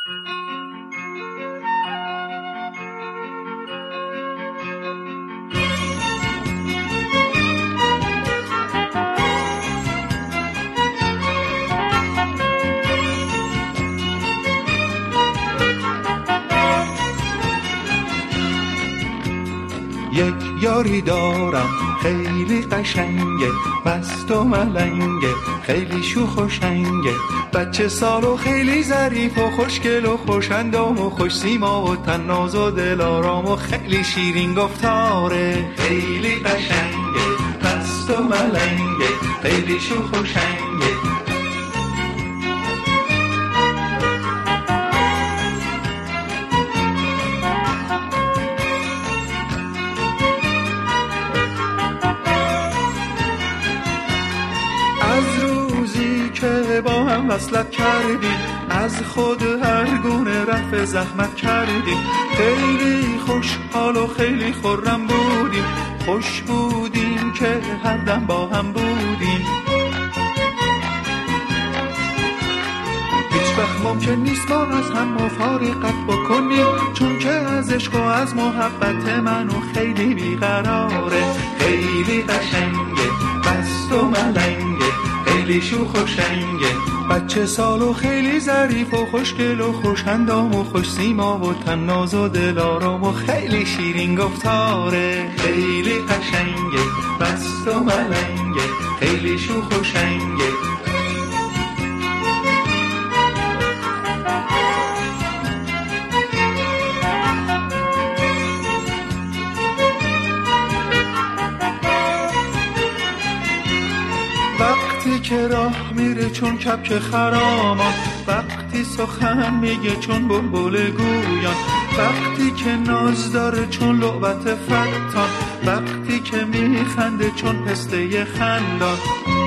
یک یاری دارم خیلی قشنگه، مست و ملنگه، خیلی شوخ و شنگه، بچه سال و خیلی ظریف و خوشگل و خوش‌اندام و خوش سیما و طناز و دلارام و خیلی شیرین گفتاره. خیلی قشنگه، مست و ملنگه، خیلی شوخ و شنگه. با هم وصلت کردیم، از خود هر گونه رفع زحمت کردیم، خیلی خوشحال و خیلی خرم بودیم، خوش بودیم که هر دم با هم بودیم. هیچ وقت ممکن نیست ما از هم مفارقت بکنیم، چون که از عشق و از محبت منو خیلی بیقراره. خیلی قشنگه، مست و ملنگه، خیلی شوخ و شنگه، بچه سال و خیلی ظریف و خوشگل و خوش‌اندام و خوش سیما و طناز و دلارام و خیلی شیرین گفتاره. خیلی قشنگه، مست و ملنگه، خیلی شوخ و شنگه. وقتی که راه میره چون کبک خرامان، وقتی سخن میگه چون بلبل گویان، وقتی که ناز داره چون لعبت فتان، وقتی که میخنده چون پسته خندان.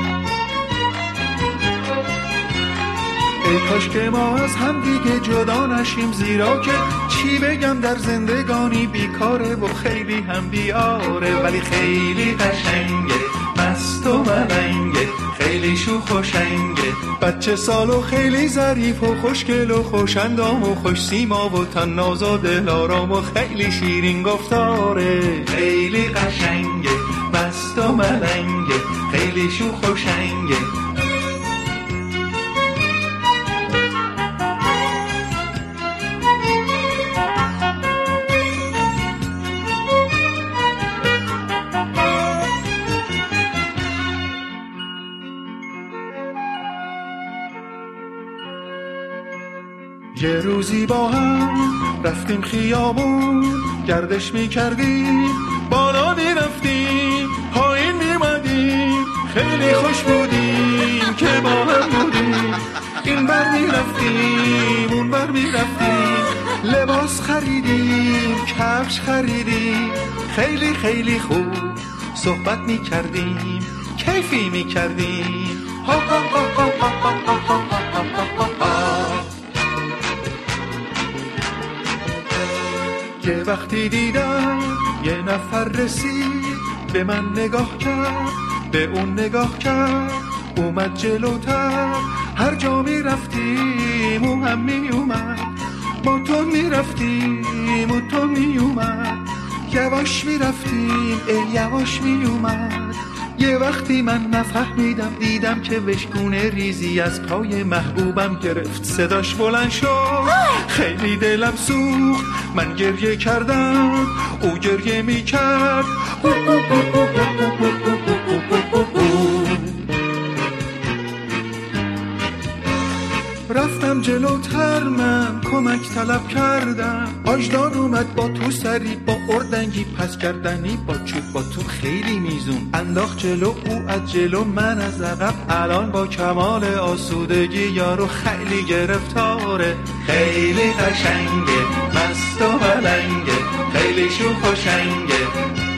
ای کاش که ما از هم دیگه جدا نشیم، زیرا که چی بگم در زندگانی بیکاره و خیلی هم بیاره. ولی خیلی قشنگه، مست و ملنگه، خیلی شوخ و شنگه، بچه سال و خیلی ظریف و خوشگل و خوش‌اندام و خوش سیما و طناز و دلارام و خیلی شیرین گفتاره. خیلی قشنگه، مست و ملنگه، خیلی شوخ و شنگه. یه روزی با هم رفتیم خیابون، گردش میکردیم، بالا میرفتیم، پایین میمدیم، خیلی خوش بودیم که با هم بودیم. این بر میرفتیم، اون بر میرفتیم، لباس خریدیم، کفش خریدیم، خیلی خیلی خوب صحبت میکردیم، کیفی میکردیم. ها ها ها ها ها ها ها ها ها. یه وقتی دیدم یه نفر رسید، به من نگاه کرد، به اون نگاه کرد، اومد جلوتر، هر جا می رفتیم او هم می اومد، با تو می رفتیم و تو می اومد، یواش می رفتیم یواش می اومد. یه وقتی من نفهمیدم، دیدم که وشگونه ریزی از پای محبوبم گرفت، صداش بلند شد، خیلی دلم سوخت، من گریه کردم، او گریه می کرد. رفتم جلوتر، من کمک طلب کردم، آجدان اومد با تو سری، با اردنگی پس کردنی، با چوب با تو خیلی میزون انداخت جلو، او از جلو من از عقب، الان با کمال آسودگی یارو خیلی گرفتاره. خیلی قشنگه، مست و ملنگه، خیلی شوخ و شنگه.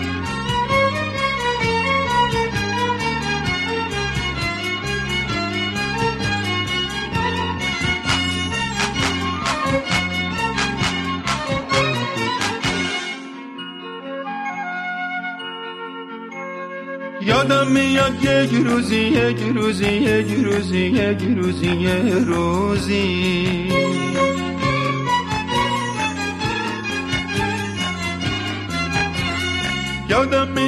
یادم میاد یک روزی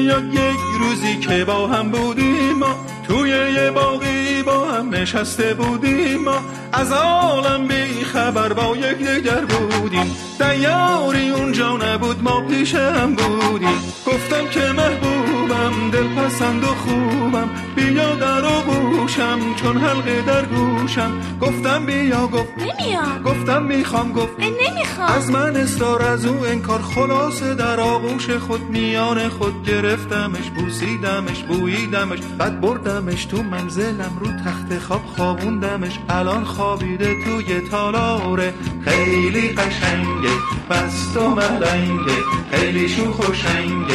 میاد یک روزی که با هم بودیم ما، توی یه باغی با هم نشسته بودیم ما، از عالم بی خبر با یک دیگر بودیم، دیاری اونجا نبود ما پیش هم بودیم. گفتم که محبوبم دلپسند و خوبم، بیا در آغوشم چون حلقه در گوشم. گفتم بیا گفت نمیام. گفتم میخوام گفت نمیخوام. از من اصرار از او انکار، خلاصه در آغوش خود میان خود گرفتمش، بوسیدمش بوییدمش، بعد بردمش تو منزلم رو تخت خواب خوابوندمش. الان خوابیده توی تالاره، خیلی قشنگه مست و ملنگه، خیلی شوخ و شنگه.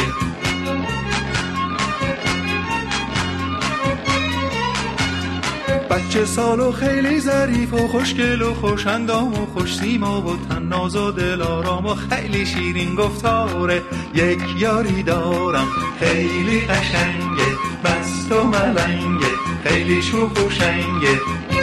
بچه سال و خیلی ظریف و خوشگل و خوشندام و خوش سیما و طناز و دلارام و خیلی شیرین گفتاره. یک یاری دارم خیلی قشنگه مست و ملنگه، خیلی شوخ و شنگه.